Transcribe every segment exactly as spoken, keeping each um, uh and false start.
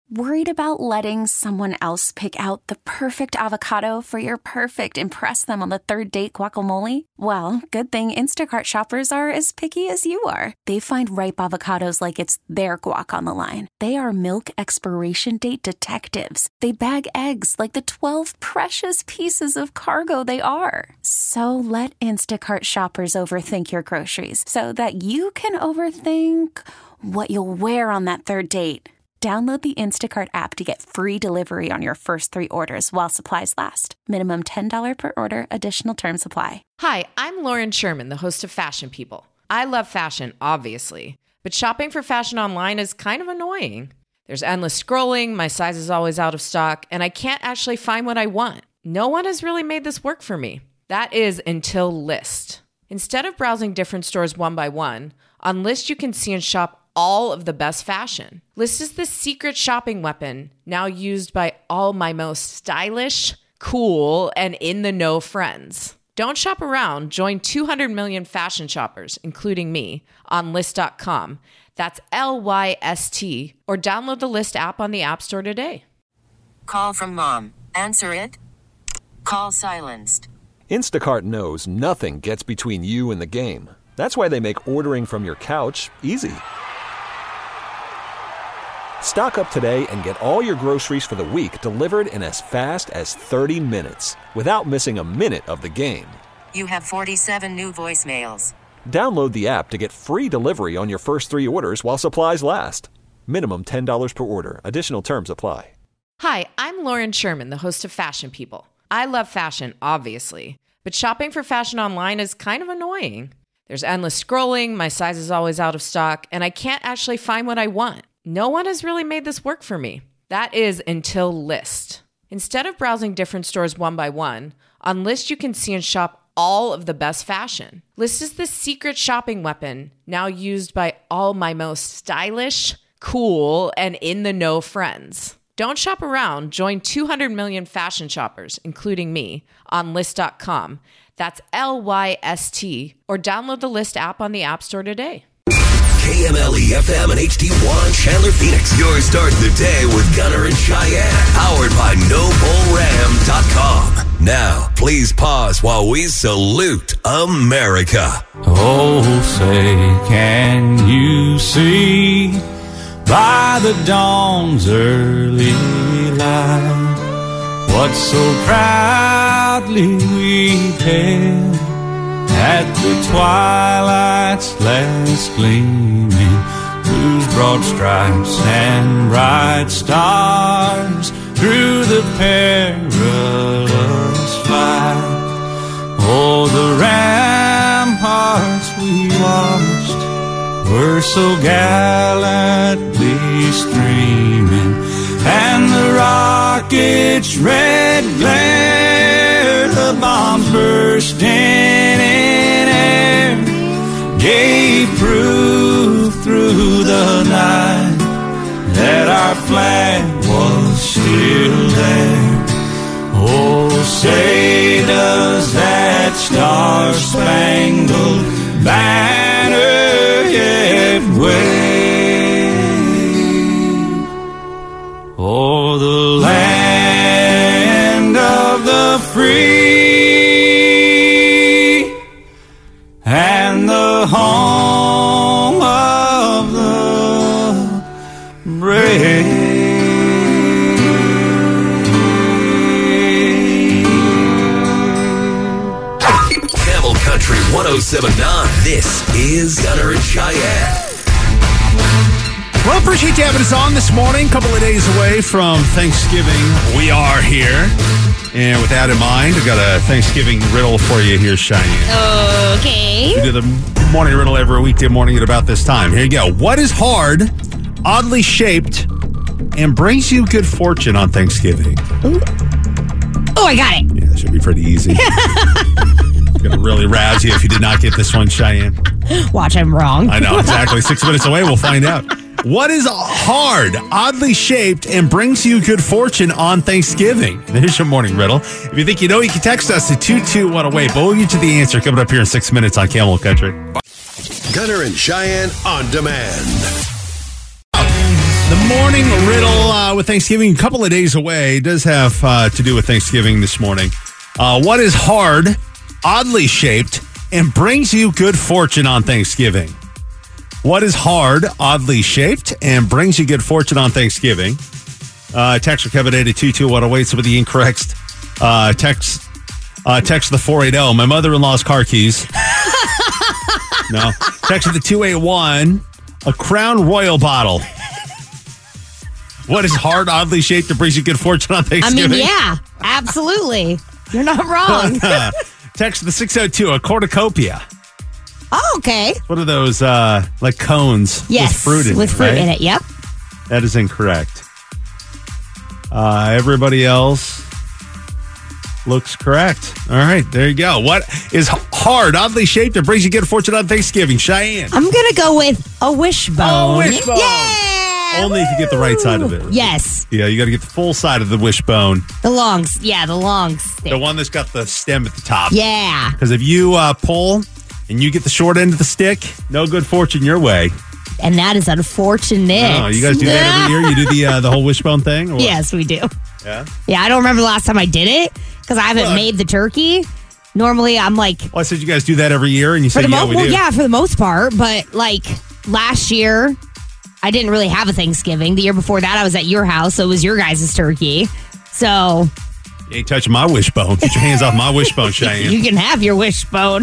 Worried about letting someone else pick out the perfect avocado for your perfect impress them on the third date guacamole? Well, good thing Instacart shoppers are as picky as you are. They find ripe avocados like it's their guac on the line. They are milk expiration date detectives. They bag eggs like the twelve precious pieces of cargo they are. So let Instacart shoppers overthink your groceries so that you can overthink what you'll wear on that third date. Download the Instacart app to get free delivery on your first three orders while supplies last. Minimum ten dollars per order. Additional terms apply. Hi, I'm Lauren Sherman, the host of Fashion People. I love fashion, obviously, but shopping for fashion online is kind of annoying. There's endless scrolling, my size is always out of stock, and I can't actually find what I want. No one has really made this work for me. That is until Lyst. Instead of browsing different stores one by one, on Lyst you can see and shop all of the best fashion. Lyst is the secret shopping weapon now used by all my most stylish, cool, and in-the-know friends. Don't shop around. Join two hundred million fashion shoppers, including me, on Lyst dot com. That's L Y S T. Or download the Lyst app on the App Store today. Call from mom. Answer it. Call silenced. Instacart knows nothing gets between you and the game. That's why they make ordering from your couch easy. Stock up today and get all your groceries for the week delivered in as fast as thirty minutes without missing a minute of the game. You have forty-seven new voicemails. Download the app to get free delivery on your first three orders while supplies last. Minimum ten dollars per order. Additional terms apply. Hi, I'm Lauren Sherman, the host of Fashion People. I love fashion, obviously, but shopping for fashion online is kind of annoying. There's endless scrolling, my size is always out of stock, and I can't actually find what I want. No one has really made this work for me. That is until Lyst. Instead of browsing different stores one by one, on Lyst you can see and shop all of the best fashion. Lyst is the secret shopping weapon now used by all my most stylish, cool, and in-the-know friends. Don't shop around. Join two hundred million fashion shoppers, including me, on Lyst dot com. That's L Y S T. Or download the Lyst app on the App Store today. K M L E F M and H D one Chandler, Phoenix. You're starting the day with Gunner and Cheyenne. Powered by No Bull Ram dot com. Now, please pause while we salute America. Oh, say, can you see by the dawn's early light what so proudly we hailed at the twilight's last gleaming, whose broad stripes and bright stars through the perilous fight. Oh, the ramparts we watched were so gallantly streaming, and the rocket's red glare, the bombs bursting in air, gave proof through the night that our flag was still there. Oh, say does that star-spangled banner yet wave? Oh, the land of the free and the home of the brave. Camel Country one oh seven point nine. This is Gunner and Cheyenne. Well, appreciate you having us on this morning. A couple of days away from Thanksgiving. We are here. And with that in mind, I've got a Thanksgiving riddle for you here, Cheyenne. Okay. We do the morning riddle every weekday morning at about this time. Here you go. What is hard, oddly shaped, and brings you good fortune on Thanksgiving? Ooh. Oh, I got it. Yeah, that should be pretty easy. Going to really razz you if you did not get this one, Cheyenne. Watch, I'm wrong. I know, exactly. Six minutes away, we'll find out. What is hard, oddly shaped, and brings you good fortune on Thanksgiving? There's your morning riddle. If you think you know, you can text us at two two one oh eight. But we'll get you the answer coming up here in six minutes on Camel Country. Gunner and Cheyenne on demand. The morning riddle uh, with Thanksgiving, a couple of days away, it does have uh, to do with Thanksgiving this morning. Uh, what is hard, oddly shaped, and brings you good fortune on Thanksgiving? What is hard, oddly shaped, and brings you good fortune on Thanksgiving? Uh, text for Kevin eight two two one oh eight with the incorrect uh, text. Uh, text the four eight zero. My mother-in-law's car keys. No. Text the two eight one. A Crown Royal bottle. What is hard, oddly shaped, that brings you good fortune on I Thanksgiving? mean, yeah, absolutely. You're not wrong. Text the six oh two. A cornucopia. Oh, okay. What are those, uh, like cones Yes, with fruit in with it, fruit right? in it. Yep. That is incorrect. Uh, everybody else looks correct. All right, there you go. What is hard, oddly shaped, that brings you good fortune on Thanksgiving? Cheyenne. I'm gonna go with a wishbone. Oh, wishbone. Yeah. Only if you get the right side of it. Yes. Yeah, you got to get the full side of the wishbone. The longs. Yeah, the long stick. The one that's got the stem at the top. Yeah. Because if you uh, pull and you get the short end of the stick, no good fortune your way. And that is unfortunate. Oh, you guys do that every year? You do the uh, the whole wishbone thing? Or what? Yes, we do. Yeah? Yeah, I don't remember the last time I did it because I haven't Well, made the turkey. Normally, I'm like, Well, I said you guys do that every year, and you for said, the yeah, mo- we well, do. yeah, for the most part. But like last year, I didn't really have a Thanksgiving. The year before that, I was at your house, so it was your guys' turkey. So You ain't touching my wishbone. Get your hands off my wishbone, Cheyenne. you can have your wishbone.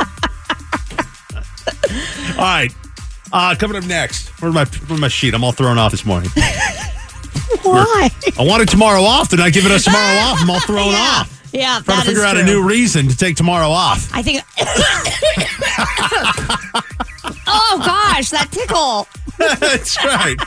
All right. Uh, coming up next. Where's my, where's my sheet? I'm all thrown off this morning. Why? I wanted tomorrow off. They're not giving us tomorrow off. I'm all thrown yeah. off. Yeah, Trying that to figure is out true. a new reason to take tomorrow off. I think. Oh gosh, that tickle. That's right.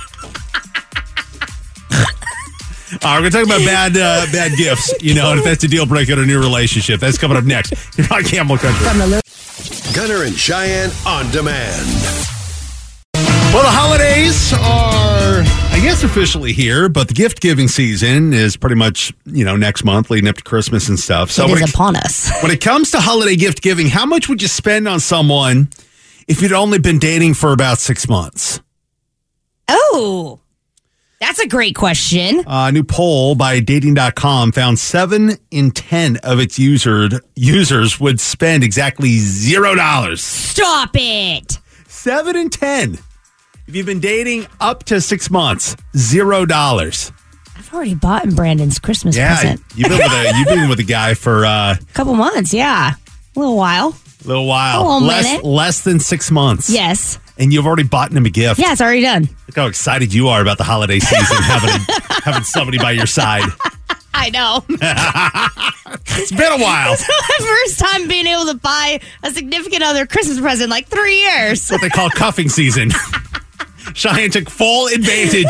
All right, we're going to talk about bad uh, bad gifts, you know, and if that's a deal breaker in a new relationship. That's coming up next. You're on Camel Country. Gunner and Cheyenne on demand. Well, the holidays are, I guess, officially here, but the gift-giving season is pretty much, you know, next month, leading up to Christmas and stuff. So It when is it, upon us. when it comes to holiday gift-giving, how much would you spend on someone if you'd only been dating for about six months? Oh, that's a great question. Uh, a new poll by dating dot com found seven in ten of its usered, users would spend exactly zero dollars. Stop it. Seven in ten. If you've been dating up to six months, zero dollars. I've already bought in Brandon's Christmas Yeah, present. you've been with a you've been with a guy for uh, A couple months, yeah. A little while. a little while, A little less minute. less than six months. Yes. And you've already bought him a gift. Yeah, it's already done. Look how excited you are about the holiday season, having having somebody by your side. I know. It's been a while. It's my first time being able to buy a significant other Christmas present in like three years. What they call cuffing season. Cheyenne took full advantage.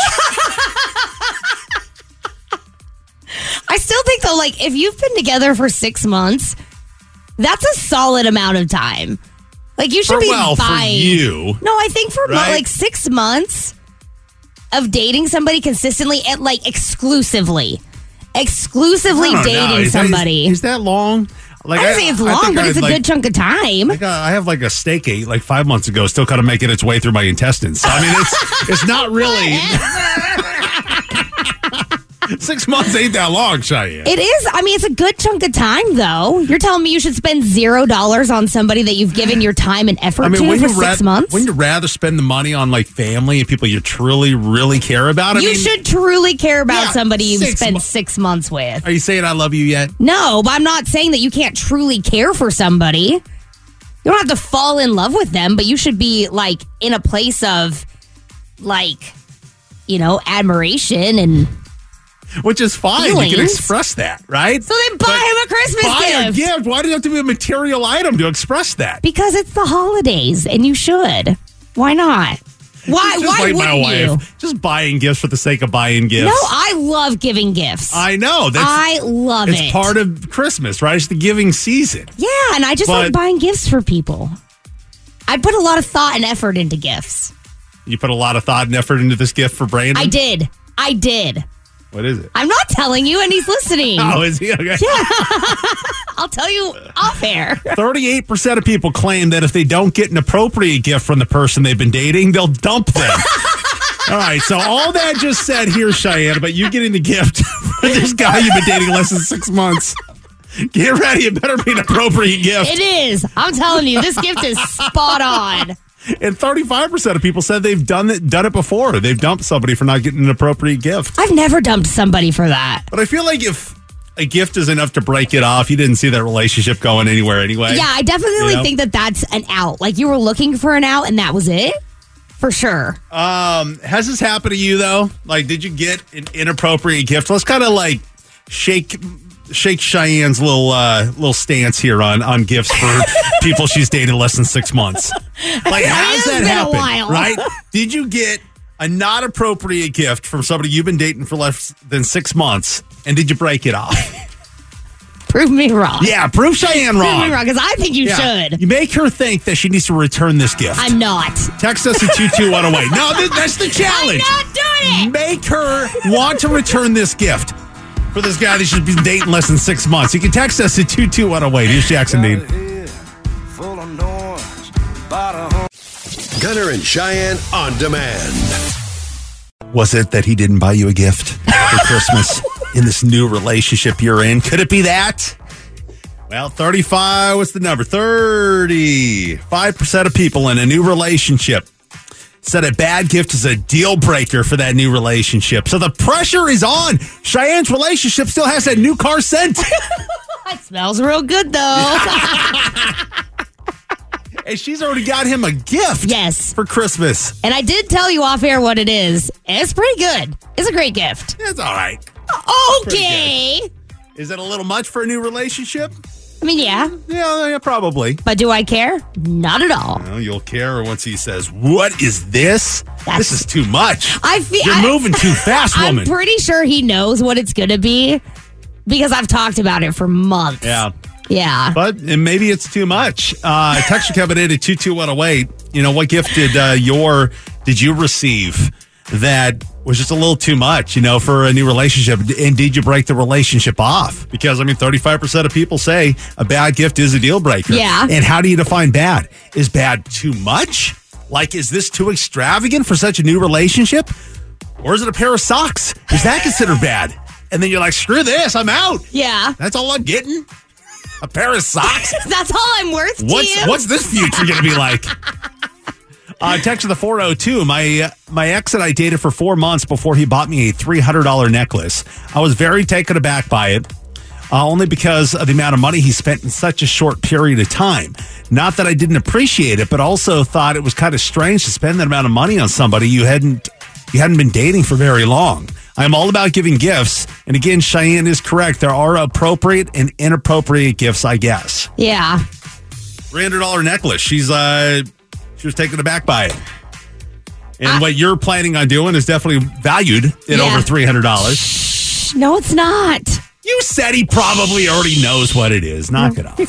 I still think though, like if you've been together for six months, that's a solid amount of time. Like you should For, be well, for buying. you. No, I think for mo- Right? like six months of dating somebody consistently and like exclusively, exclusively I don't know. dating Is that- somebody. Is, is that long? Like I don't say it's I long, think but I'd it's a like- good chunk of time. Like, uh, I have like a steak ate like five months ago, still kind of making its way through my intestines. So, I mean, it's it's not really six months ain't that long, Cheyenne. It is. I mean, it's a good chunk of time, though. You're telling me you should spend zero dollars on somebody that you've given your time and effort I mean, to when for you six ra- months? when you rather spend the money on like family and people you truly, really care about, I you mean, should truly care about Yeah, somebody you've six spent mo- six months with. Are you saying I love you yet? No, but I'm not saying that you can't truly care for somebody. You don't have to fall in love with them, but you should be like in a place of like, you know, admiration and Which is fine. You can Feelings. express that, right? so then buy But him a Christmas buy gift. a gift. Why do you have to be a material item to express that? Because it's the holidays and you should. Why not? Why Just why like my wouldn't you? wife. Just buying gifts for the sake of buying gifts. No, I love giving gifts. I know. That's, I love it's it. part of Christmas, right? It's the giving season. Yeah, and I just But- like buying gifts for people. I put a lot of thought and effort into gifts. You put a lot of thought and effort into this gift for Brandon? I did. I did. What is it? I'm not telling you, and he's listening. Oh, is he? Okay. I'll tell you off air. thirty-eight percent of people claim that if they don't get an appropriate gift from the person they've been dating, they'll dump them. All right, so all that just said here, Cheyenne, about you getting the gift for this guy you've been dating less than six months. Get ready. It better be an appropriate gift. It is. I'm telling you, this gift is spot on. And thirty-five percent of people said they've done it, done it before. They've dumped somebody for not getting an appropriate gift. I've never dumped somebody for that. But I feel like if a gift is enough to break it off, you didn't see that relationship going anywhere anyway. Yeah, I definitely You know? think that that's an out. Like you were looking for an out and that was it? For sure. Um, has this happened to you, though? Like, did you get an inappropriate gift? Let's kind of like shake shake Cheyenne's little uh, little stance here on, on gifts for people she's dated less than six months. Like, how does that happen? Right? Did you get a not appropriate gift from somebody you've been dating for less than six months, and did you break it off? Prove me wrong. Yeah, prove Cheyenne wrong. Prove me wrong, because I think you Yeah. should. You make her think that she needs to return this gift. I'm not. Text us at two two one oh eight. No, th- that's the challenge. I'm not doing it. Make her want to return this gift for this guy that she's been dating less than six months. You can text us at two two one oh eight. Here's Jackson Dean. Gunner and Cheyenne on demand. Was it that he didn't buy you a gift for Christmas in this new relationship you're in? Could it be that? Well, thirty-five, what's the number? thirty-five percent of people in a new relationship said a bad gift is a deal breaker for that new relationship. So the pressure is on. Cheyenne's relationship still has that new car scent. It smells real good, though. And she's already got him a gift. Yes. For Christmas. And I did tell you off air what it is. It's pretty good. It's a great gift. It's all right. Okay. Is it a little much for a new relationship? I mean, yeah. Yeah, yeah, probably. But do I care? Not at all. Well, you'll care once he says, "What is this? That's- this is too much. I feel You're I- moving too fast, woman." I'm pretty sure he knows what it's going to be because I've talked about it for months. Yeah. Yeah. But and maybe it's too much. Uh, text coming in at two two one oh eight. You know, what gift did uh, your did you receive that was just a little too much, you know, for a new relationship? And did you break the relationship off? Because, I mean, thirty-five percent of people say a bad gift is a deal breaker. Yeah. And how do you define bad? Is bad too much? Like, is this too extravagant for such a new relationship? Or is it a pair of socks? Is that considered bad? And then you're like, screw this, I'm out. Yeah. That's all I'm getting? A pair of socks? That's all I'm worth What's to you. what's this future going to be like? Uh, text to the four oh two. My uh, my ex and I dated for four months before he bought me a three hundred dollars necklace. I was very taken aback by it, uh, only because of the amount of money he spent in such a short period of time. Not that I didn't appreciate it, but also thought it was kind of strange to spend that amount of money on somebody you hadn't you hadn't been dating for very long. I'm all about giving gifts. And again, Cheyenne is correct. There are appropriate and inappropriate gifts, I guess. Yeah. three hundred dollars necklace. She's uh, she was taken aback by it. And I, what you're planning on doing is definitely valued at Yeah. over three hundred dollars. No, it's not. You said he probably already knows what it is. Knock it off.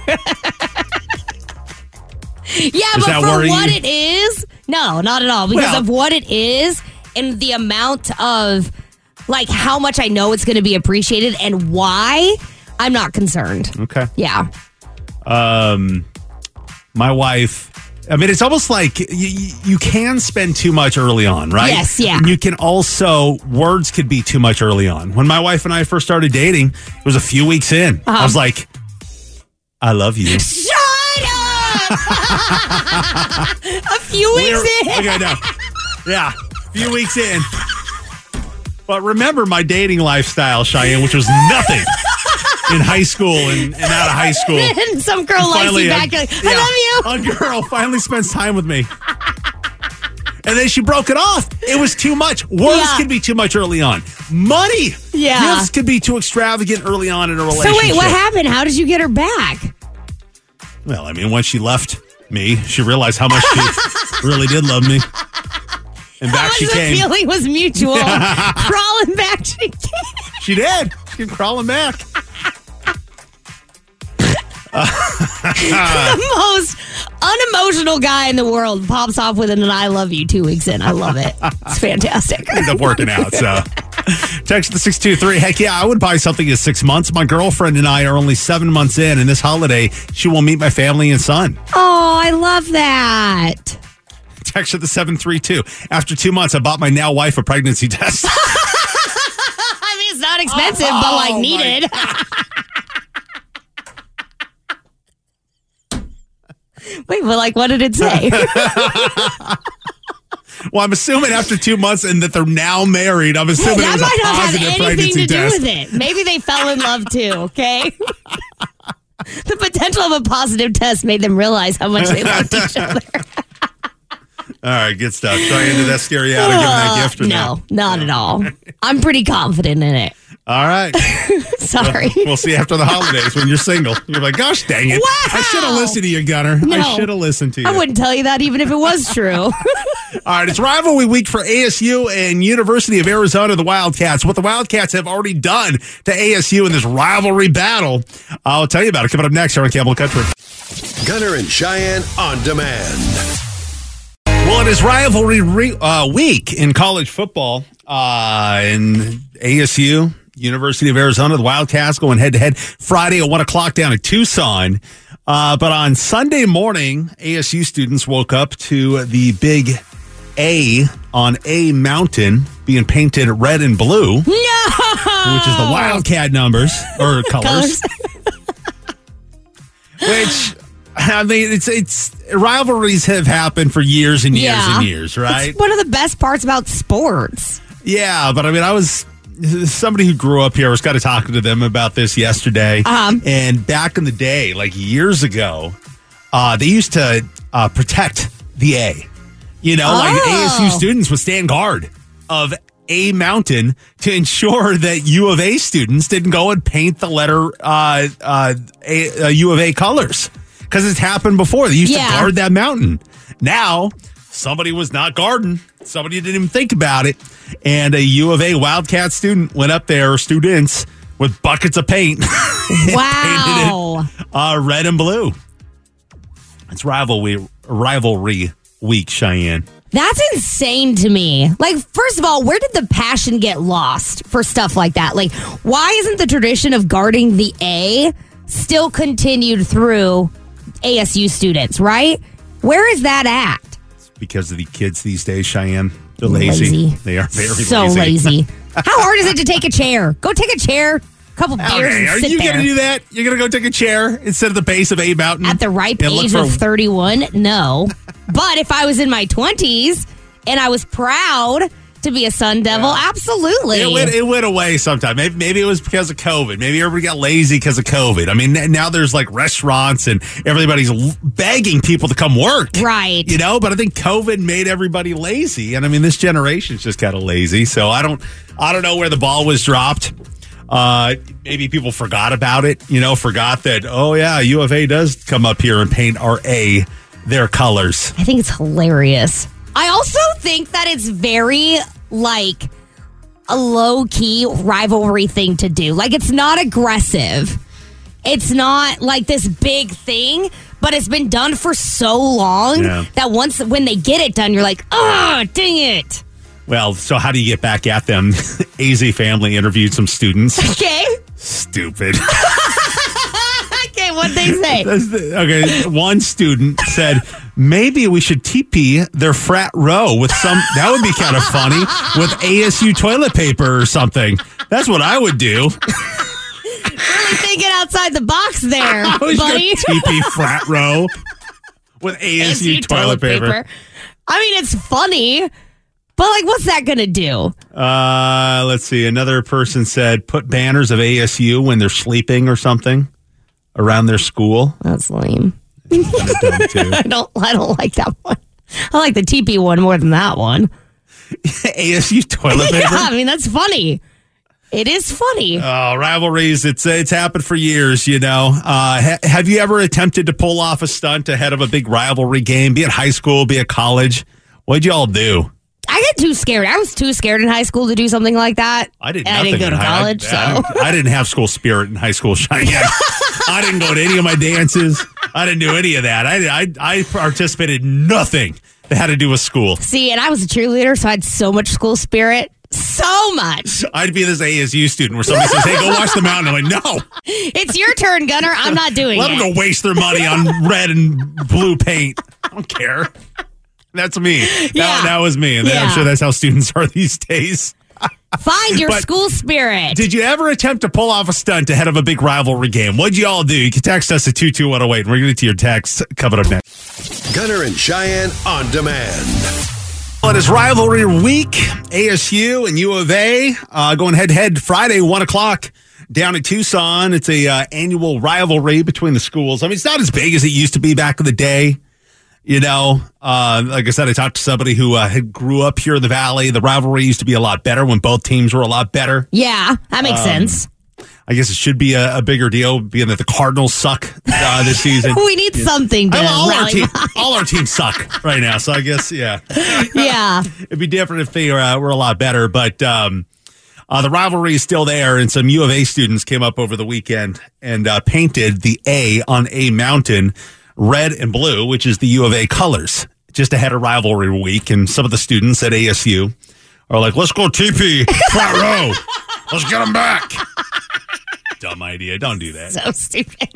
Yeah, Does but that for worry what you? it is, no, not at all. Because Well- of what it is and the amount of, like, how much I know it's going to be appreciated and why, I'm not concerned. Okay. Yeah. Um, my wife, I mean, it's almost like you, you can spend too much early on, right? Yes, yeah. And you can also, words could be too much early on. When my wife and I first started dating, it was a few weeks in. Uh-huh. I was like, I love you. Shut up! A few weeks We're- in. Okay, no. Yeah, a few weeks in. But remember my dating lifestyle, Cheyenne, which was nothing in high school and, and out of high school. And some girl And likes finally, you a- back. Like, yeah, I love you. A girl finally spends time with me. And then she broke it off. It was too much. Words Yeah. can be too much early on. Money. Yeah. Gifts can be too extravagant early on in a So relationship. wait, what happened? How did you get her back? Well, I mean, once she left me, she realized how much she really did love me. And back How she much the came. feeling was mutual. Crawling back, she came. She did. She came crawling back. The most unemotional guy in the world pops off with an I love you two weeks in. I love it. It's fantastic. Ended up working out, so. Text the six two three. Heck yeah, I would buy something in six months. My girlfriend and I are only seven months in, and this holiday, she will meet my family and son. Oh, I love that. text at the seven three two. After two months, I bought my now wife a pregnancy test. I mean, it's not expensive, oh, but like needed. Wait, well, like, what did it say? Well, I'm assuming after two months and that they're now married, I'm assuming yeah, it was that a might positive not have pregnancy anything to test. do with it. Maybe they fell in love too, okay? The potential of a positive test made them realize how much they loved each other. All right, good stuff. Should I into that scare you out of giving that gift or no, no? not at all. I'm pretty confident in it. All right. Sorry. We'll, we'll see after the holidays when you're single. You're like, gosh dang it. Wow. I should have listened to you, Gunner. No, I should have listened to you. I wouldn't tell you that even if it was true. All right, it's rivalry week for A S U and University of Arizona, the Wildcats. What the Wildcats have already done to A S U in this rivalry battle, I'll tell you about it coming up next here on Campbell Country. Gunner and Cheyenne on demand. Well, it is rivalry re- uh, week in college football. Uh, in A S U, University of Arizona, the Wildcats going head-to-head Friday at one o'clock down at Tucson. Uh, but on Sunday morning, A S U students woke up to the big A on A Mountain being painted red and blue. No! Which is the Wildcat numbers, or colors. Which, I mean, it's it's rivalries have happened for years and years Yeah. and years, right? It's one of the best parts about sports. Yeah, but I mean, I was somebody who grew up here. I was kind of talking to them about this yesterday. Um, and back in the day, like years ago, uh, they used to uh, protect the A. You know, oh. like A S U students would stand guard of A Mountain to ensure that U of A students didn't go and paint the letter uh, uh, a, uh, U of A colors. Because it's happened before. They used Yeah. to guard that mountain. Now, somebody was not guarding. Somebody didn't even think about it. And a U of A Wildcat student went up there, students, with buckets of paint. Wow. Painted it, uh, red and blue. It's rivalry, rivalry week, Cheyenne. That's insane to me. Like, first of all, where did the passion get lost for stuff like that? Like, why isn't the tradition of guarding the A still continued through A S U students, right? Where is that at? It's because of the kids these days, Cheyenne. They're lazy. lazy. They are very so lazy. lazy. How hard is it to take a chair? Go take a chair, a couple beers, Okay, and are sit you there. going to do that? You're going to go take a chair instead of the base of A Mountain? At the ripe and look age for- of thirty-one, no. But if I was in my twenties and I was proud to be a Sun Devil, Yeah. absolutely. It went, it went away sometime. Maybe, maybe it was because of COVID. Maybe everybody got lazy because of COVID. I mean, n- now there's like restaurants and everybody's l- begging people to come work. Right. You know, but I think COVID made everybody lazy. And I mean, this generation's just kind of lazy. So I don't, I don't know where the ball was dropped. Uh, maybe people forgot about it, you know, forgot that, oh yeah, U of A does come up here and paint our A their colors. I think it's hilarious. I also think that it's very, like, a low-key rivalry thing to do. Like, it's not aggressive. It's not, like, this big thing, but it's been done for so long Yeah. that once, when they get it done, you're like, oh, dang it. Well, so how do you get back at them? A Z family interviewed some students. Okay. Stupid. Okay, what'd they say? That's the- okay, one student said, maybe we should teepee their frat row with some, that would be kind of funny, with A S U toilet paper or something. That's what I would do. Really thinking outside the box there, I was buddy. going teepee frat row with A S U toilet paper. I mean, it's funny, but, like, what's that going to do? Uh, let's see. Another person said, put banners of A S U when they're sleeping or something around their school. That's lame. Kind of dumb, too. I don't. I don't like that one. I like the teepee one more than that one. A S U toilet paper. Yeah, I mean that's funny. It is funny. Oh, rivalries. It's it's happened for years, you know. Uh, ha- have you ever attempted to pull off a stunt ahead of a big rivalry game, be it high school, be it college? What'd you all do? I get too scared. I was too scared in high school to do something like that. I did And nothing. I didn't go in to high- college, I, so I, I didn't have school spirit in high school, Cheyenne. I didn't go to any of my dances. I didn't do any of that. I, I, I participated in nothing that had to do with school. see, and I was a cheerleader, so I had so much school spirit, so much. I'd be this A S U student where somebody says, hey, go watch the mountain. I'm like, no. It's your turn, Gunner. I'm not doing Let it. them go waste their money on red and blue paint. I don't care. That's me. Yeah. That, that was me. And Yeah. I'm sure that's how students are these days. Find your But school spirit. Did you ever attempt to pull off a stunt ahead of a big rivalry game? What'd you all do? You can text us at two two one oh eight, and we're going to get to your text coming up next. Gunner and Cheyenne on demand. Well, it is rivalry week. A S U and U of A uh, going head-to-head Friday, one o'clock down at Tucson. It's a uh, annual rivalry between the schools. I mean, it's not as big as it used to be back in the day. You know, uh, like I said, I talked to somebody who uh, had grew up here in the Valley. The rivalry used to be a lot better when both teams were a lot better. Yeah, that makes Um, sense. I guess it should be a, a bigger deal, being that the Cardinals suck uh, this season. We need something to I mean, all, our rally team, behind. all our teams suck right now, so I guess, yeah. Yeah. It'd be different if they uh, were a lot better, but um, uh, the rivalry is still there, and some U of A students came up over the weekend and uh, painted the A on A Mountain red and blue, which is the U of A colors, just ahead of rivalry week. And some of the students at A S U are like, let's go T P, front row. Let's get them back. Dumb idea. Don't do that. So stupid.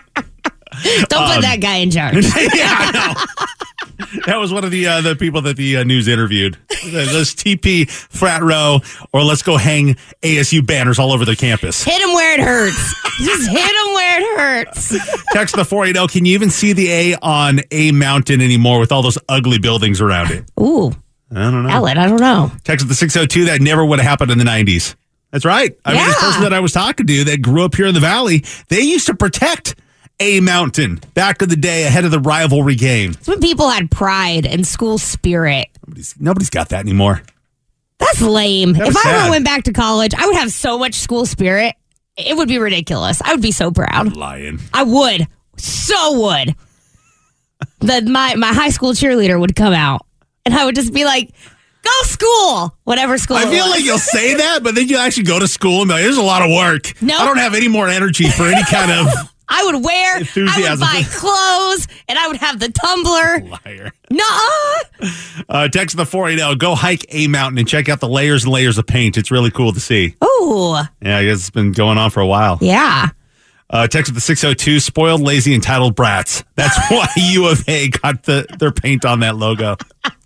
Don't put that guy in charge. Yeah, I know. That was one of the uh, the people that the uh, news interviewed. Let's T P frat row, or let's go hang A S U banners all over the campus. Hit him where it hurts. Just hit him where it hurts. Text the four eighty. Can you even see the A on A Mountain anymore with all those ugly buildings around it? Ooh. I don't know. Ellen, I don't know. Text the six oh two. That never would have happened in the nineties. That's right. I mean, this Yeah. person that I was talking to that grew up here in the Valley, they used to protect A Mountain back in the day ahead of the rivalry game. It's when people had pride and school spirit. Nobody's, nobody's got that anymore. That's lame. That was if I sad. ever went back to college, I would have so much school spirit. It would be ridiculous. I would be so proud. Lying. I would. So would. That my, my high school cheerleader would come out and I would just be like, go school, whatever school I it feel was. like you'll say that, but then you actually go to school and be like, there's a lot of work. No. I don't have any more energy for any kind of I would wear, I would Enthusiasm. buy clothes, and I would have the tumbler. liar. Nuh-uh. Uh, text the four eighty. Go hike A Mountain and check out the layers and layers of paint. It's really cool to see. Ooh, Yeah, I guess it's been going on for a while. yeah. Uh, text the six oh two. Spoiled, lazy, entitled brats. That's why U of A got the, their paint on that logo.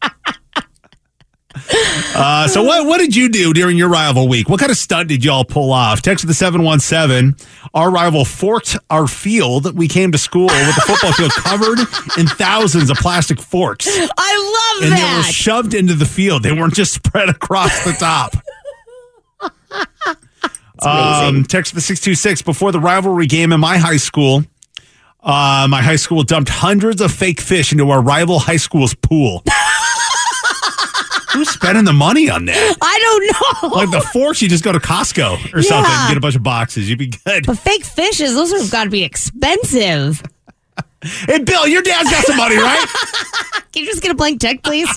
Uh, so what what did you do during your rival week? What kind of stunt did y'all pull off? Text the seven one seven. Our rival forked our field. We came to school with the football field covered in thousands of plastic forks. I love And they were that. shoved into the field. They weren't just spread across the top. um, text the six two six. Before the rivalry game in my high school, uh, my high school dumped hundreds of fake fish into our rival high school's pool. Who's spending the money on that? I don't know. Like the forks, you just go to Costco or something, Yeah. get a bunch of boxes. You'd be good. But fake fishes, those have got to be expensive. Hey, Bill, your dad's got some money, right? Can you just get a blank check, please?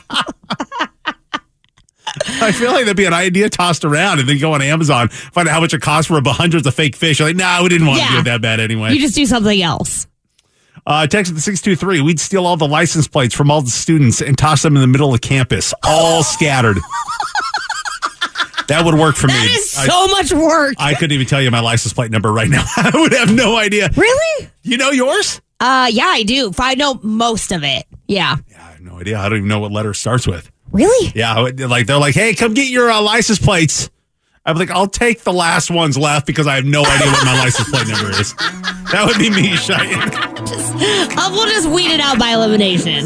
I feel like that'd be an idea tossed around and then go on Amazon, find out how much it costs for a hundreds of fake fish. You're like, nah, we didn't want to Yeah. do it that bad anyway. You just do something else. Uh, text the six two three. We'd steal all the license plates from all the students and toss them in the middle of campus, all scattered. That would work for That me. is I, so much work. I couldn't even tell you my license plate number right now. I would have no idea. Really? You know yours? Uh, yeah, I do. I know most of it. Yeah. Yeah, I have no idea. I don't even know what letter it starts with. Really? Yeah, I would- like they're like, hey, come get your uh, license plates. I'm like, I'll take the last ones left because I have no idea what my license plate number is. That would be me, Cheyenne. Just, uh, we'll just weed it out by elimination.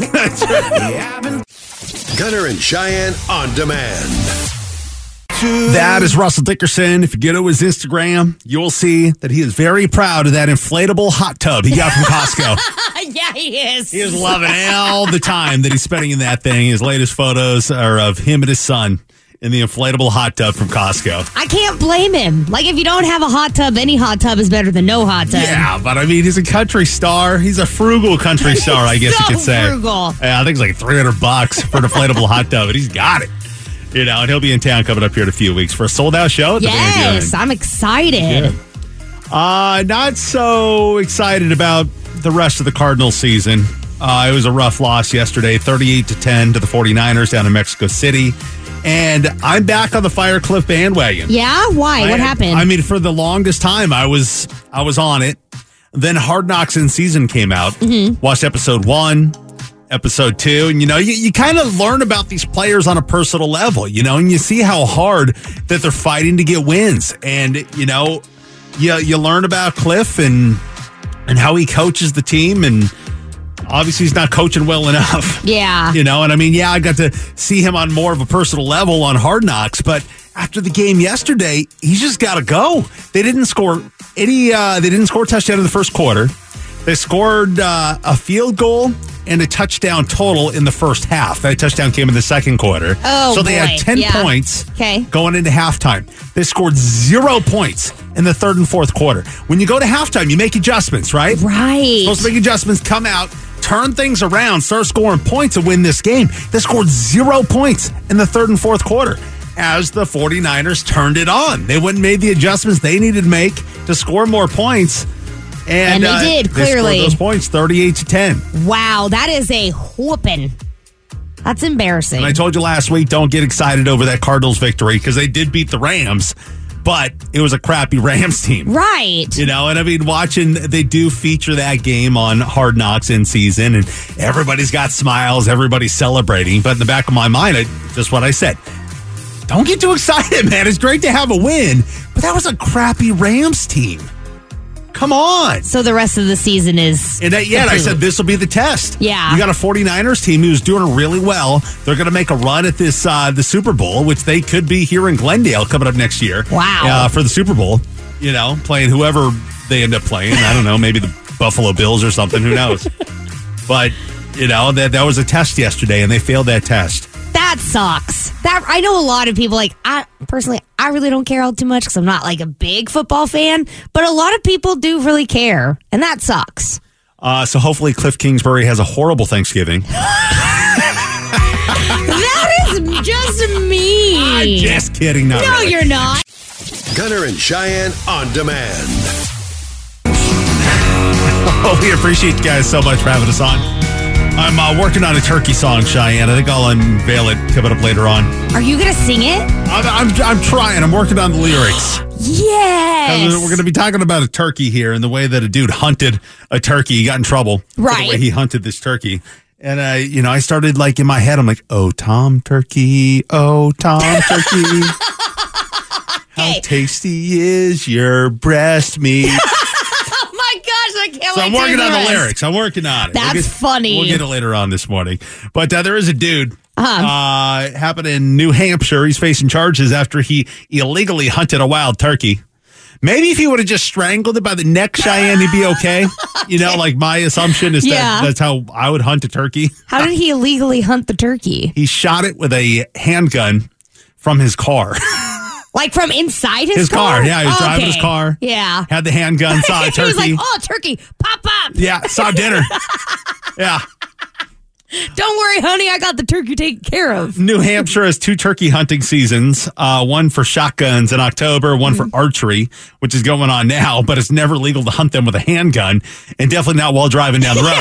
Gunner and Cheyenne on demand. That is Russell Dickerson. If you go to his Instagram, you will see that he is very proud of that inflatable hot tub he got from Costco. Yeah, he is. He is loving all the time that he's spending in that thing. His latest photos are of him and his son in the inflatable hot tub from Costco. I can't blame him. Like, if you don't have a hot tub, any hot tub is better than no hot tub. Yeah, but I mean, he's a country star. He's a frugal country star, I guess So you could say. frugal. Yeah, I think it's like three hundred bucks for an inflatable hot tub, and he's got it. You know, and he'll be in town coming up here in a few weeks for a sold-out show at the Van Yes, Buren. I'm excited. Uh, not so excited about the rest of the Cardinals season. Uh, it was a rough loss yesterday, thirty-eight to ten to the 49ers down in Mexico City. And I'm back on the Firecliff bandwagon. Yeah? Why? What I- happened? I mean, for the longest time, I was I was on it. Then Hard Knocks in season came out. Mm-hmm. Watched episode one. episode two. And, you know, you, you kind of learn about these players on a personal level, you know, and you see how hard that they're fighting to get wins. And, you know, you, you learn about Cliff and and how he coaches the team. And obviously he's not coaching well enough. Yeah. You know, and I mean, yeah, I got to see him on more of a personal level on Hard Knocks, but after the game yesterday, he's just got to go. They didn't score any, uh, they didn't score a touchdown in the first quarter. They scored uh, a field goal and a touchdown total in the first half. That touchdown came in the second quarter. Oh, So they boy. had ten Yeah. points Okay. going into halftime. They scored zero points in the third and fourth quarter. When you go to halftime, you make adjustments, right? Right. Supposed to make adjustments, come out, turn things around, start scoring points and win this game. They scored zero points in the third and fourth quarter as the 49ers turned it on. They went and made the adjustments they needed to make to score more points. And, And they uh, did, They clearly. scored those points, thirty-eight to ten. Wow, that is a whooping. That's embarrassing. And I told you last week, don't get excited over that Cardinals victory because they did beat the Rams, but it was a crappy Rams team. Right. You know, and I mean, watching, they do feature that game on Hard Knocks in season, and everybody's got smiles, everybody's celebrating. But in the back of my mind, I, just what I said, don't get too excited, man. It's great to have a win, but that was a crappy Rams team. Come on. So the rest of the season is. And that, yeah, and I said this will be the test. Yeah. You got a 49ers team who's doing really well. They're going to make a run at this, uh, the Super Bowl, which they could be here in Glendale coming up next year. Wow. Uh, for the Super Bowl, you know, playing whoever they end up playing. I don't know, maybe the Buffalo Bills or something. Who knows? But, you know, that, that was a test yesterday, and they failed that test. That sucks. That I know a lot of people, like, I personally, I really don't care all too much because I'm not like a big football fan, but a lot of people do really care, and that sucks. Uh, so hopefully Cliff Kingsbury has a horrible Thanksgiving. That is just mean. I'm just kidding. Not No, really. you're not. Gunner and Cheyenne on demand. Oh, we appreciate you guys so much for having us on. I'm uh, working on a turkey song, Cheyenne. I think I'll unveil it coming up later on. Are you going to sing it? I'm, I'm, I'm trying. I'm working on the lyrics. Yes. We're going to be talking about a turkey here and the way that a dude hunted a turkey. He got in trouble for Right. the way he hunted this turkey. And, I, you know, I started like in my head, I'm like, oh, Tom Turkey, oh, Tom Turkey. How Okay. tasty is your breast meat? Oh my gosh, I can't So wait I'm to working hear on the rest. lyrics. I'm working on it. That's get, funny. We'll get it later on this morning. But uh, there is a dude. Uh-huh. Uh, happened in New Hampshire. He's facing charges after he illegally hunted a wild turkey. Maybe if he would have just strangled it by the neck, Cheyenne, he'd be okay. You know, like my assumption is Yeah. that that's how I would hunt a turkey. How did he illegally hunt the turkey? He shot it with a handgun from his car. Like from inside his, His car, yeah, he was Oh, driving okay. his car. Yeah. Had the handgun, saw a He turkey. was like, oh, turkey, pop up. Yeah, saw dinner. Yeah. Don't worry, honey, I got the turkey taken care of. New Hampshire has two turkey hunting seasons, uh, one for shotguns in October, one for archery, which is going on now, but it's never legal to hunt them with a handgun and definitely not while driving down the road.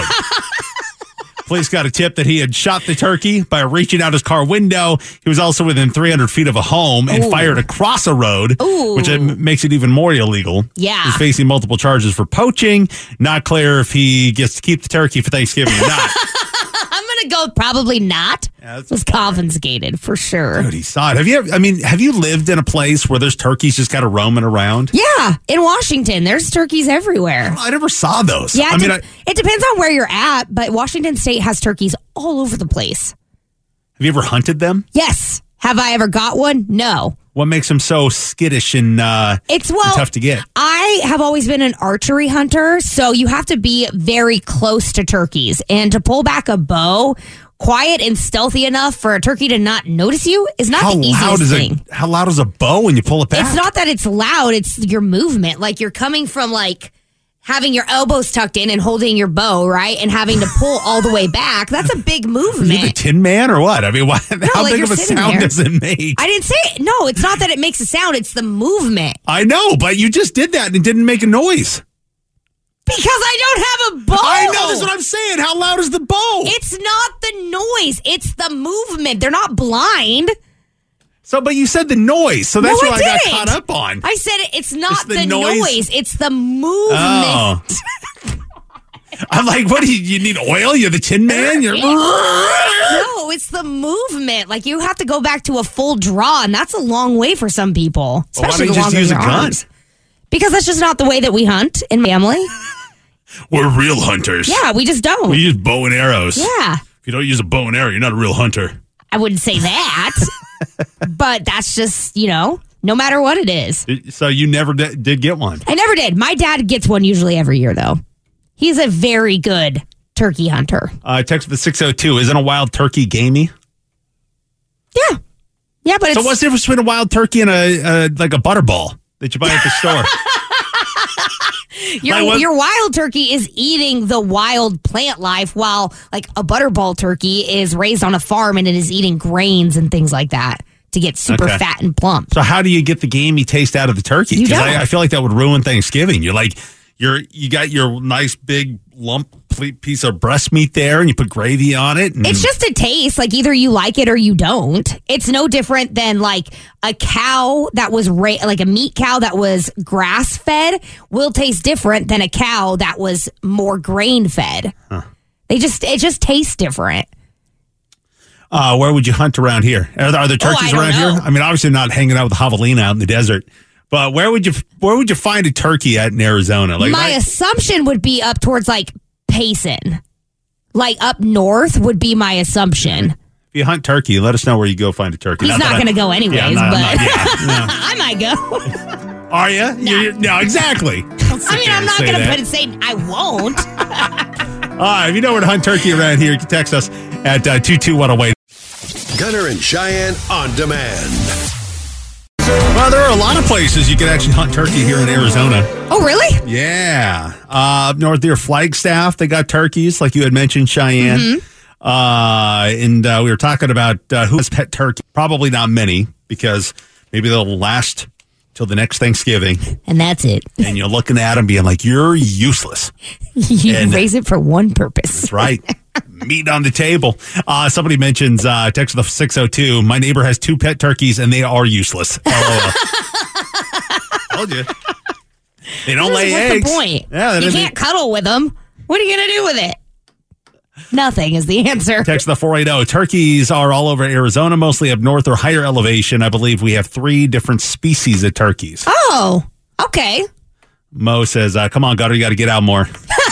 Police got a tip that he had shot the turkey by reaching out his car window. He was also within three hundred feet of a home and Ooh. fired across a road, Ooh. which m- makes it even more illegal. Yeah. He's facing multiple charges for poaching. Not clear if he gets to keep the turkey for Thanksgiving or not. I'm going to go probably not. Yeah, that's was confiscated for sure. Dude, he saw it. Have you ever, I mean, have you lived in a place where there's turkeys just kind of roaming around? Yeah, in Washington, there's turkeys everywhere. I never saw those. Yeah, I it, mean, de- I, it depends on where you're at, but Washington State has turkeys all over the place. have you ever hunted them? Yes. Have I ever got one? No. What makes them so skittish and, uh, It's well, and tough to get? I have always been an archery hunter, so you have to be very close to turkeys. And to pull back a bow, quiet and stealthy enough for a turkey to not notice you is not How the easiest loud is thing. a how loud is a bow when you pull it back? It's not that it's loud, it's your movement. Like you're coming from like having your elbows tucked in and holding your bow, right? And having to pull all the way back. That's a big Are you movement. the Tin Man or what? I mean, why, how like big you're of a sitting sound there. does it make? I didn't say it. No, it's not that it makes a sound, it's the movement. I know, but you just did that and it didn't make a noise. Because I don't have a bow. I know, that's what I'm saying. How loud is the bow? It's not the noise, it's the movement. They're not blind. So, but you said the noise, so that's No, what I I got didn't. caught up on. I said it, it's not It's the the, noise? noise. It's the movement. Oh. I'm like, what do you, you need oil? You're the Tin Man? You're No, it's the movement. Like, you have to go back to a full draw, and that's a long way for some people. Well, why Especially don't you the just longer use a your gun? arms. Because that's just not the way that we hunt in my family. We're real hunters. Yeah, we just don't. We use bow and arrows. Yeah. If you don't use a bow and arrow, you're not a real hunter. I wouldn't say that. But that's just, you know, no matter what it is. So you never d- did get one? I never did. My dad gets one usually every year, though. He's a very good turkey hunter. Uh, text the six oh two. Isn't a wild turkey gamey? Yeah. Yeah, but So it's... what's the difference between a wild turkey and a, a like a butterball that you buy at the store? Your, Like what- your wild turkey is eating the wild plant life, while like a butterball turkey is raised on a farm and it is eating grains and things like that to get super Okay. fat and plump. So how do you get the gamey taste out of the turkey? You Because don't. I, I feel like that would ruin Thanksgiving. You're like, you're you got your nice big lump piece of breast meat there, and you put gravy on it. And It's just a taste. Like, either you like it or you don't. It's no different than like a cow that was ra- like a meat cow that was grass fed will taste different than a cow that was more grain fed. Huh. They just it just tastes different. Uh, where would you hunt around here? Are there, are there Oh, I turkeys don't around know. here? I mean, obviously not hanging out with javelina out in the desert. But where would you where would you find a turkey at in Arizona? Like My I- assumption would be up towards like Payson. Like up north would be my assumption. if you hunt turkey, let us know where you go find a turkey. He's Not not that I- going to go anyways, Yeah, I'm not- but I'm not- yeah, no. I might go. Are you? No, no exactly. I mean, I'm not going to put it say I won't. All right, if you know where to hunt turkey around here, you can text us at uh, two two one oh eight. Gunner and Cheyenne on demand. Well, there are a lot of places you can actually hunt turkey here in Arizona. Oh, really? Yeah. Uh, up north near Flagstaff, they got turkeys, like you had mentioned, Cheyenne. Mm-hmm. Uh, and uh, we were talking about uh, who has pet turkey. Probably not many, because maybe they'll last till the next Thanksgiving. And that's it. And you're looking at them being like, you're useless. You And- raise it for one purpose. That's right. Meat on the table. Uh, somebody mentions, uh, text the six oh two, my neighbor has two pet turkeys and they are useless. LOL. Told you. They don't lay What's eggs. the point? Yeah, they you don't- can't cuddle with them. What are you going to do with it? Nothing is the answer. Text the four eight zero. Turkeys are all over Arizona, mostly up north or higher elevation. I believe we have three different species of turkeys. Oh, okay. Mo says, uh, come on, Gutter, you got to get out more.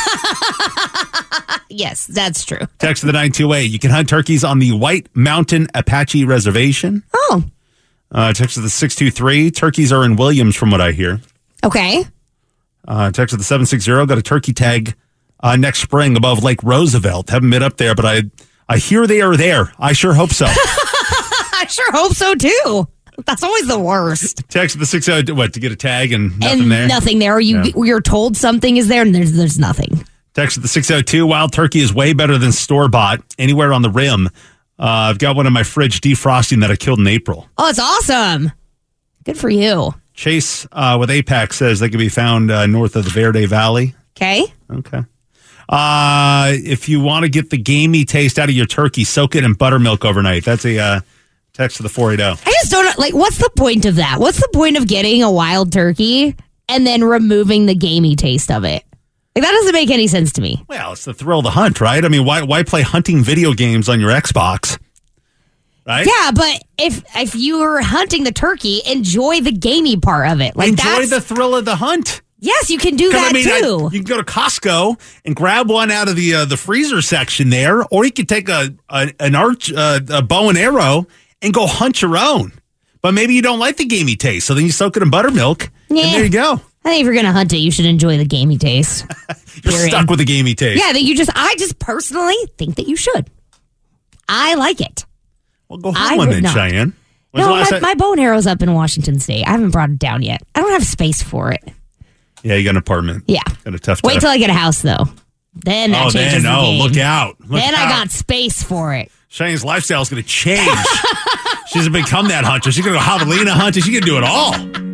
Yes, that's true. Text the nine two eight. You can hunt turkeys on the White Mountain Apache Reservation. Oh, Uh, text the six two three. Turkeys are in Williams, from what I hear. okay. Uh, text of the seven six zero. Got a turkey tag uh, next spring above Lake Roosevelt. Haven't been up there, but I I hear they are there. I sure hope so. I sure hope so, too. That's always the worst. Text of the six oh. What, to get a tag and nothing and there? nothing there. You, Yeah. You're told something is there, and there's there's nothing. Text of the six oh two. Wild turkey is way better than store-bought. Anywhere on the rim. Uh, I've got one in my fridge defrosting that I killed in April. Oh, it's awesome. Good for you. Chase uh, with Apex says they can be found uh, north of the Verde Valley. Okay. Okay. Uh, if you want to get the gamey taste out of your turkey, soak it in buttermilk overnight. That's a uh, text to the four eight zero. I just don't like. What's the point of that? What's the point of getting a wild turkey and then removing the gamey taste of it? Like, that doesn't make any sense to me. Well, it's the thrill of the hunt, right? I mean, why why play hunting video games on your Xbox? Right? Yeah, but if if you were hunting the turkey, enjoy the gamey part of it. Like, Enjoy that's, the thrill of the hunt. yes, you can do 'Cause, that I mean, I- too. you can go to Costco and grab one out of the uh, the freezer section there, or you could take a, a an arch uh, a bow and arrow and go hunt your own. But maybe you don't like the gamey taste, so then you soak it in buttermilk, Yeah. and there you go. I think if you're gonna hunt it, you should enjoy the gamey taste. You're Period. stuck with the gamey taste. Yeah, that you just. I just personally think that you should. I like it. Well, go I hunt one would then, not. Cheyenne. When's No, the last my, time- my bow and arrow's up in Washington State. I haven't brought it down yet. I don't have space for it. Yeah, you got an apartment. Yeah. Got a tough Wait time. till I get a house, though. Then that Oh, changes then, the oh, game. look out. Look then I out. got space for it. Cheyenne's lifestyle is going to change. She doesn't become that hunter. She's going to go javelina hunting. She's going to do it all.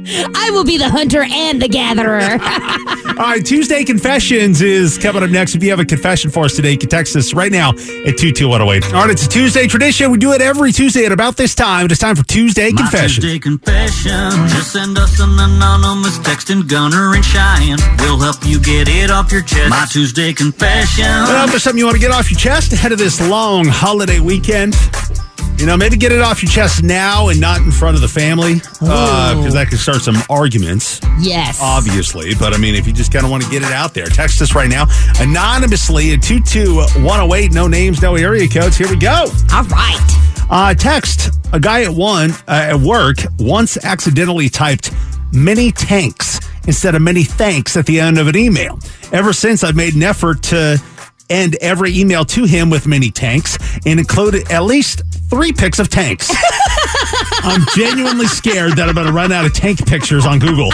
I will be the hunter and the gatherer. All right, Tuesday Confessions is coming up next. If you have a confession for us today, you can text us right now at two two one oh eight. All right, it's a Tuesday tradition. We do it every Tuesday at about this time. It is time for Tuesday My Confessions. Tuesday Confession. Just send us an anonymous text and Gunner and Cheyenne. We'll help you get it off your chest. My Tuesday Confession. Well, if there's something you want to get off your chest ahead of this long holiday weekend, you know, maybe get it off your chest now and not in front of the family, because uh, that could start some arguments. Yes. Obviously. But, I mean, if you just kind of want to get it out there, text us right now anonymously at two two one oh eight. No names, no area codes. Here we go. All right. Uh, text, a guy at one uh, at work once accidentally typed many tanks instead of many thanks at the end of an email. Ever since, I've made an effort to end every email to him with many tanks and included at least three pics of tanks. I'm genuinely scared that I'm going to run out of tank pictures on Google.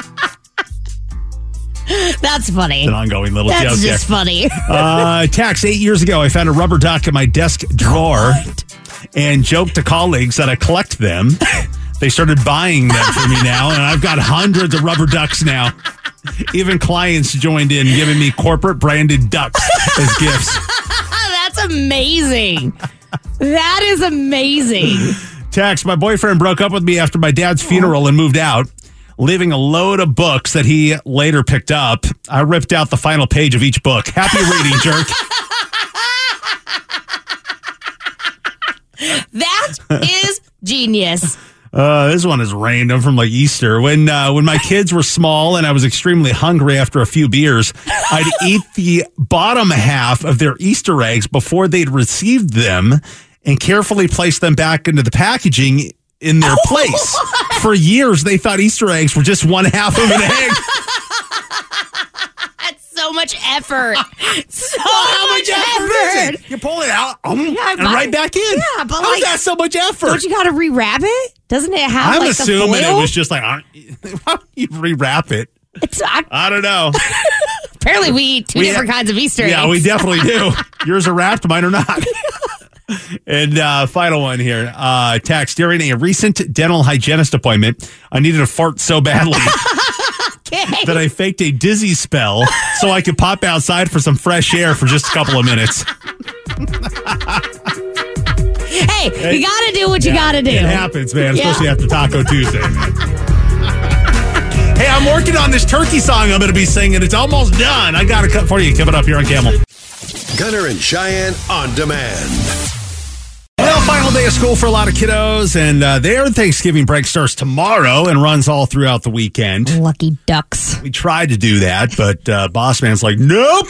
That's funny. It's an ongoing little That's joke just there. funny. uh, text, eight years ago, I found a rubber duck in my desk drawer and joked to colleagues that I collect them. They started buying them for me now, and I've got hundreds of rubber ducks now. Even clients joined in, giving me corporate branded ducks as gifts. That's amazing. That is amazing. Text, my boyfriend broke up with me after my dad's funeral and moved out, leaving a load of books that he later picked up. I ripped out the final page of each book. Happy reading, jerk. That is genius. Uh, this one is random from like Easter. When uh, when my kids were small and I was extremely hungry after a few beers, I'd eat the bottom half of their Easter eggs before they'd received them and carefully place them back into the packaging in their place. For years, they thought Easter eggs were just one half of an egg. That's so much effort. So Well, how much, much effort is effort. it? You pull it out um, Yeah, and but- right back in. Yeah, but How's like- that so much effort? Don't you got to rewrap it? Doesn't it have I'm like assuming the it foil? was just like, uh, why don't you rewrap it? It's, I, I don't know. apparently, we eat two We- different kinds of Easter eggs. Yeah, we definitely do. Yours are wrapped, mine are not. And uh, final one here. Uh, text, during a recent dental hygienist appointment, I needed a fart so badly Okay. that I faked a dizzy spell so I could pop outside for some fresh air for just a couple of minutes. Hey, you got to do what you got to do. It happens, man, Yeah. especially after Taco Tuesday, man. Hey, I'm working on this turkey song I'm going to be singing. It's almost done. I got a cut for you coming up here on Camel. Gunner and Cheyenne on demand. Well, final day of school for a lot of kiddos, and uh, their Thanksgiving break starts tomorrow and runs all throughout the weekend. Lucky ducks. We tried to do that, but uh, Boss Man's like, nope.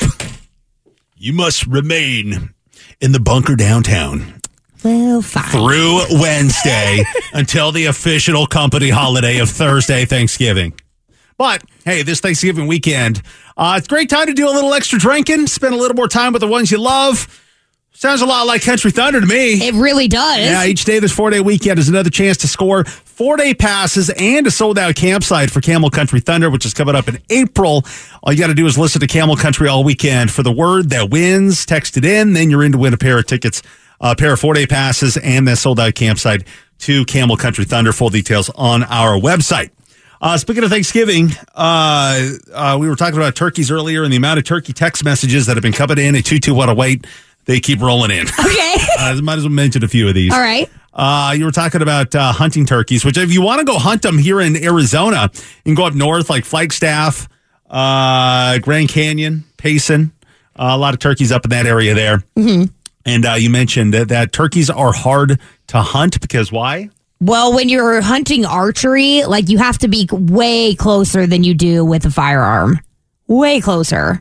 You must remain in the bunker downtown Well, fine. through Wednesday until the official company holiday of Thursday, Thanksgiving. But, hey, this Thanksgiving weekend, uh, it's a great time to do a little extra drinking, spend a little more time with the ones you love. Sounds a lot like Country Thunder to me. It really does. Yeah, each day this four-day weekend is another chance to score four-day passes and a sold-out campsite for Camel Country Thunder, which is coming up in April. All you got to do is listen to Camel Country all weekend for the word that wins. Text it in, then you're in to win a pair of tickets, a pair of four-day passes, and that sold-out campsite to Camel Country Thunder. Full details on our website. Uh, speaking of Thanksgiving, uh, uh, we were talking about turkeys earlier and the amount of turkey text messages that have been coming in at two two one oh eight. They keep rolling in. Okay. uh, might as well mention a few of these. All right. Uh, you were talking about uh, hunting turkeys, which if you want to go hunt them here in Arizona, you can go up north like Flagstaff, uh, Grand Canyon, Payson. Uh, a lot of turkeys up in that area there. Mm-hmm. And uh, you mentioned that, that turkeys are hard to hunt because why? Well, when you're hunting archery, like you have to be way closer than you do with a firearm. Way closer.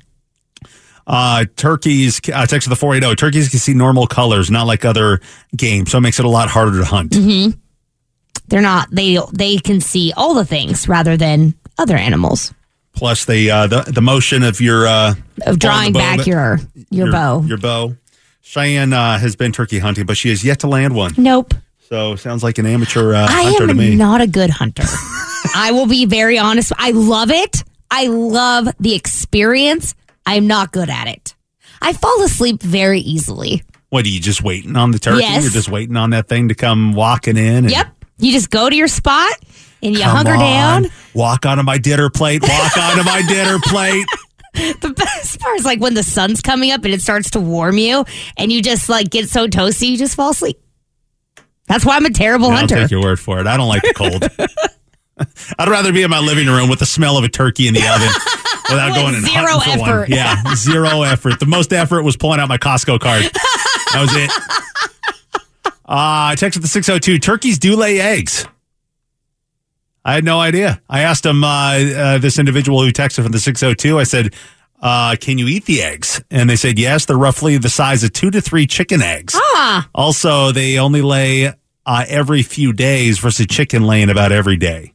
Uh, turkeys, uh, text to the four eight zero, turkeys can see normal colors, not like other games. So it makes it a lot harder to hunt. Mm-hmm. They're not, they they can see all the things rather than other animals. Plus the, uh, the, the motion of your, uh, Of drawing bow, back but- your, your bow. Your bow. Cheyenne uh, has been turkey hunting, but she has yet to land one. Nope. So sounds like an amateur uh, I hunter to me. am not a good hunter. I will be very honest. I love it. I love the experience. I'm not good at it. I fall asleep very easily. What, are you just waiting on the turkey? Yes. You're just waiting on that thing to come walking in? And, Yep. You just go to your spot. And you Come hunker on. down. Walk onto my dinner plate. Walk onto my dinner plate. The best part is like when the sun's coming up and it starts to warm you and you just like get so toasty, you just fall asleep. That's why I'm a terrible Yeah, hunter. I'll take your word for it. I don't like the cold. I'd rather be in my living room with the smell of a turkey in the oven without With going and zero hunting for effort. one. Yeah, zero effort. The most effort was pulling out my Costco card. That was it. Uh, I texted the six oh two. Turkeys do lay eggs. I had no idea. I asked him, uh, uh, this individual who texted from the six oh two, I said, uh, can you eat the eggs? And they said, yes, they're roughly the size of two to three chicken eggs. Ah. Also, they only lay uh, every few days versus chicken laying about every day.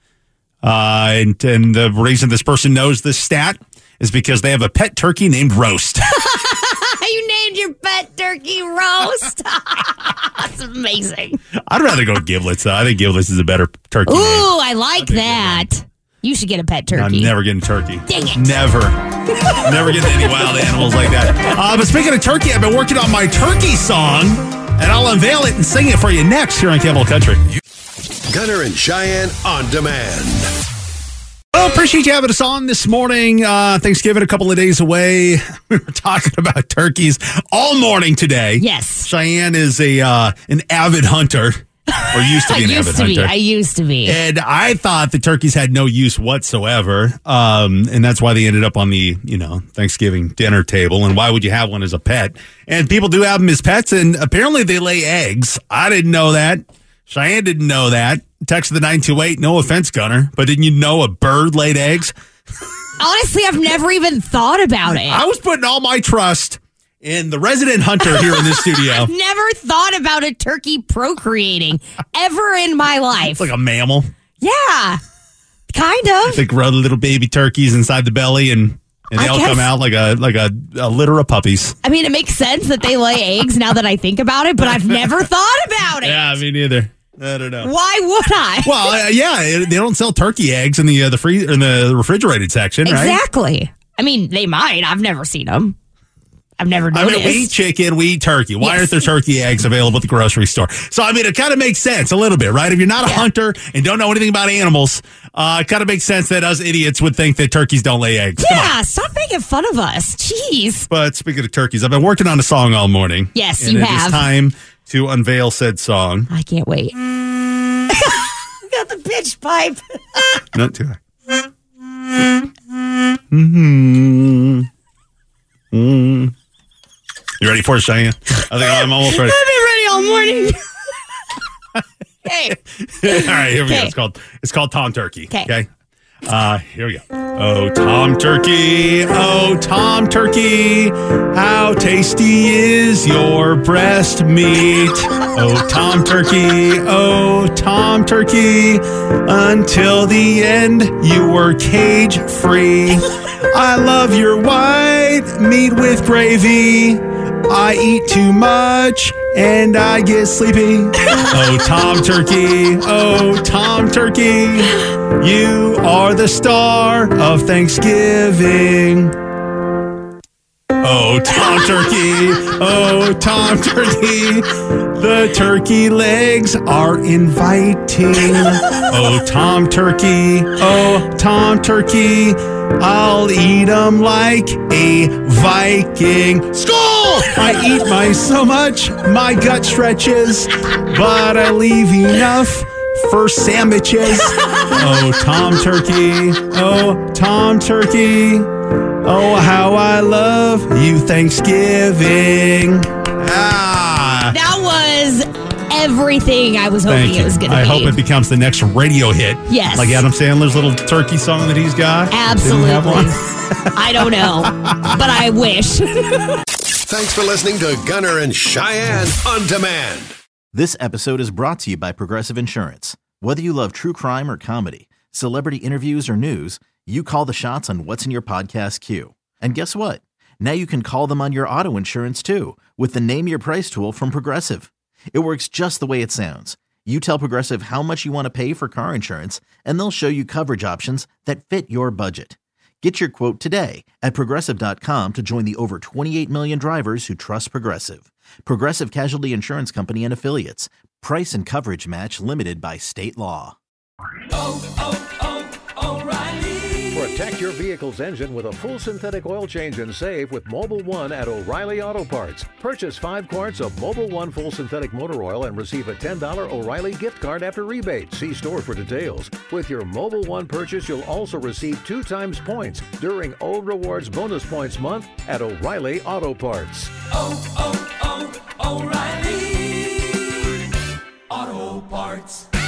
Uh, and, and the reason this person knows this stat is because they have a pet turkey named Roast. You named your pet turkey Roast. That's amazing. I'd rather go Giblets, though. I think Giblets is a better turkey Ooh, name. I like that. You should get a pet turkey. I'm never getting turkey. Dang it. Never. Never getting any wild animals like that. Uh, but speaking of turkey, I've been working on my turkey song, and I'll unveil it and sing it for you next here on Campbell Country. Gunner and Cheyenne on demand. Well, appreciate you having us on this morning. Uh, Thanksgiving a couple of days away. We were talking about turkeys all morning today. Yes. Cheyenne is a uh, an avid hunter, or used to be I an used avid to hunter. be. I used to be. And I thought the turkeys had no use whatsoever. Um, and that's why they ended up on the, you know, Thanksgiving dinner table. And why would you have one as a pet? And people do have them as pets, and apparently they lay eggs. I didn't know that. Cheyenne didn't know that. Text the nine two eight, no offense, Gunner, but didn't you know a bird laid eggs? Honestly, I've never even thought about it. I was putting all my trust in the resident hunter here in this studio. I've never thought about a turkey procreating ever in my life. It's like a mammal. Yeah, kind of. They grow the little baby turkeys inside the belly, and, and they I all guess- come out like a like a, a litter of puppies. I mean, it makes sense that they lay eggs now that I think about it, but I've never thought about it. Yeah, me neither. I don't know. Why would I? Well, uh, yeah, they don't sell turkey eggs in the uh, the free in the refrigerated section, right? Exactly. I mean, they might. I've never seen them. I've never I noticed. mean, we eat chicken, we eat turkey. Why Yes. aren't there turkey eggs available at the grocery store? So, I mean, it kind of makes sense a little bit, right? If you're not a Yeah. hunter and don't know anything about animals, uh, it kind of makes sense that us idiots would think that turkeys don't lay eggs. Come on. Yeah, stop making fun of us. Jeez. But speaking of turkeys, I've been working on a song all morning. Yes, and you it have. is time to unveil said song. I can't wait. Got the pitch pipe. Not too high. Mm-hmm. Mm. You ready for it, Cheyenne? I think I'm almost ready. I've been ready all morning. Hey. All right, here we go. Okay. It's called it's called Tom Turkey. Okay. Okay. Uh, here we go. Oh, Tom Turkey. Oh, Tom Turkey. How tasty is your breast meat? Oh, Tom Turkey. Oh, Tom Turkey. Until the end, you were cage free. I love your white meat with gravy. I eat too much and I get sleepy. Oh, Tom Turkey. Oh, Tom Turkey. You are the star of Thanksgiving. Oh, Tom Turkey. Oh, Tom Turkey. The turkey legs are inviting. Oh, Tom Turkey. Oh, Tom Turkey. I'll eat 'em like a Viking. Skull! I eat mine so much, my gut stretches, but I leave enough for sandwiches. Oh, Tom Turkey. Oh, Tom Turkey. Oh, how I love you, Thanksgiving. Ah. That was everything I was hoping Thank you. it was going to be. I hope it becomes the next radio hit. Yes. Like Adam Sandler's little turkey song that he's got. Absolutely. Didn't have one? I don't know, but I wish. Thanks for listening to Gunner and Cheyenne on Demand. This episode is brought to you by Progressive Insurance. Whether you love true crime or comedy, celebrity interviews or news, you call the shots on what's in your podcast queue. And guess what? Now you can call them on your auto insurance too with the Name Your Price tool from Progressive. It works just the way it sounds. You tell Progressive how much you want to pay for car insurance, and they'll show you coverage options that fit your budget. Get your quote today at Progressive dot com to join the over twenty-eight million drivers who trust Progressive. Progressive Casualty Insurance Company and Affiliates. Price and coverage match limited by state law. Oh, oh, oh, O'Reilly. Protect your vehicle's engine with a full synthetic oil change and save with Mobile One at O'Reilly Auto Parts. Purchase five quarts of Mobile One full synthetic motor oil and receive a ten dollars O'Reilly gift card after rebate. See store for details. With your Mobile One purchase, you'll also receive two times points during O Rewards Bonus Points Month at O'Reilly Auto Parts. Oh, oh, oh, O'Reilly Auto Parts.